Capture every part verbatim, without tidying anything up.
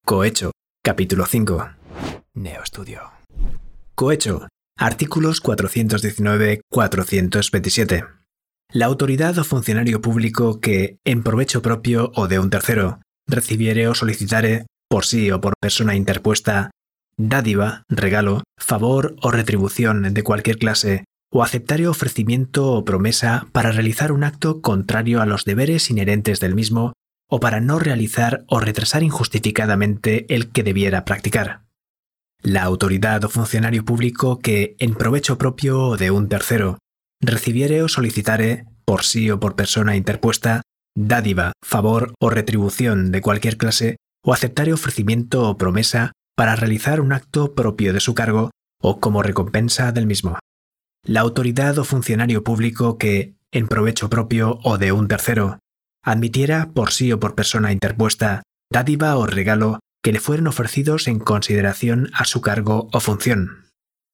Cohecho, capítulo cinco. Neoestudio. Cohecho, artículos cuatrocientos diecinueve a cuatrocientos veintisiete. La autoridad o funcionario público que, en provecho propio o de un tercero, recibiere o solicitare, por sí o por persona interpuesta, dádiva, regalo, favor o retribución de cualquier clase, o aceptare ofrecimiento o promesa para realizar un acto contrario a los deberes inherentes del mismo, o para no realizar o retrasar injustificadamente el que debiera practicar. La autoridad o funcionario público que, en provecho propio o de un tercero, recibiere o solicitare, por sí o por persona interpuesta, dádiva, favor o retribución de cualquier clase, o aceptare ofrecimiento o promesa para realizar un acto propio de su cargo o como recompensa del mismo. La autoridad o funcionario público que, en provecho propio o de un tercero, admitiera, por sí o por persona interpuesta, dádiva o regalo que le fueran ofrecidos en consideración a su cargo o función.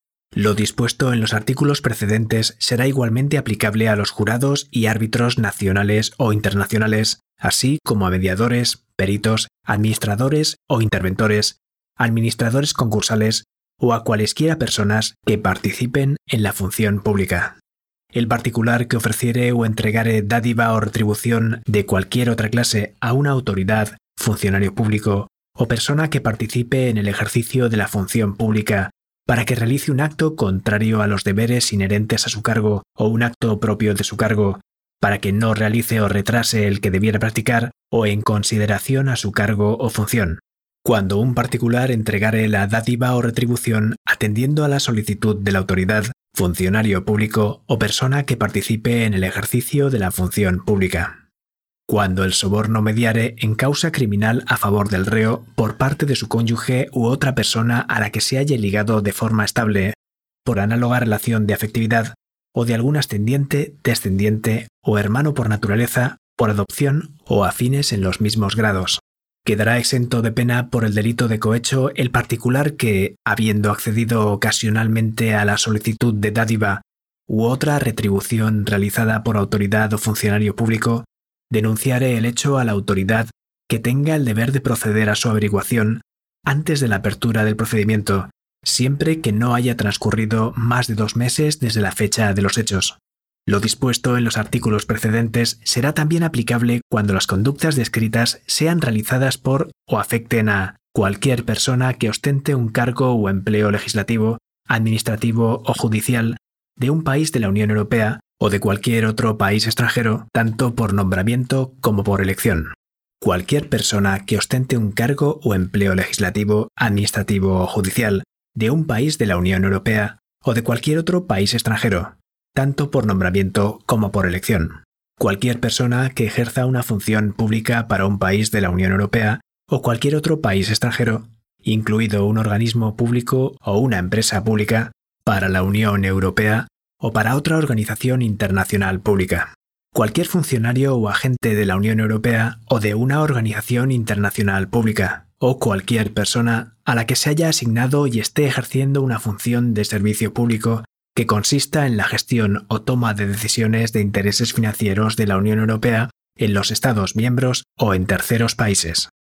Lo dispuesto en los artículos precedentes será igualmente aplicable a los jurados y árbitros nacionales o internacionales, así como a mediadores, peritos, administradores o interventores, administradores concursales o a cualesquiera personas que participen en la función pública. El particular que ofreciere o entregare dádiva o retribución de cualquier otra clase a una autoridad, funcionario público o persona que participe en el ejercicio de la función pública para que realice un acto contrario a los deberes inherentes a su cargo o un acto propio de su cargo, para que no realice o retrase el que debiera practicar o en consideración a su cargo o función. Cuando un particular entregare la dádiva o retribución atendiendo a la solicitud de la autoridad, funcionario público o persona que participe en el ejercicio de la función pública. Cuando el soborno mediare en causa criminal a favor del reo por parte de su cónyuge u otra persona a la que se haya ligado de forma estable, por análoga relación de afectividad, o de algún ascendiente, descendiente o hermano por naturaleza, por adopción o afines en los mismos grados. Quedará exento de pena por el delito de cohecho el particular que, habiendo accedido ocasionalmente a la solicitud de dádiva u otra retribución realizada por autoridad o funcionario público, denunciare el hecho a la autoridad que tenga el deber de proceder a su averiguación antes de la apertura del procedimiento, siempre que no haya transcurrido más de dos meses desde la fecha de los hechos. Lo dispuesto en los artículos precedentes será también aplicable cuando las conductas descritas sean realizadas por o afecten a cualquier persona que ostente un cargo o empleo legislativo, administrativo o judicial de un país de la Unión Europea o de cualquier otro país extranjero, tanto por nombramiento como por elección. Cualquier persona que ostente un cargo o empleo legislativo, administrativo o judicial de un país de la Unión Europea o de cualquier otro país extranjero, tanto por nombramiento como por elección. Cualquier persona que ejerza una función pública para un país de la Unión Europea o cualquier otro país extranjero, incluido un organismo público o una empresa pública, para la Unión Europea o para otra organización internacional pública. Cualquier funcionario o agente de la Unión Europea o de una organización internacional pública, o cualquier persona a la que se haya asignado y esté ejerciendo una función de servicio público que consista en la gestión o toma de decisiones de intereses financieros de la Unión Europea en los Estados miembros o en terceros países.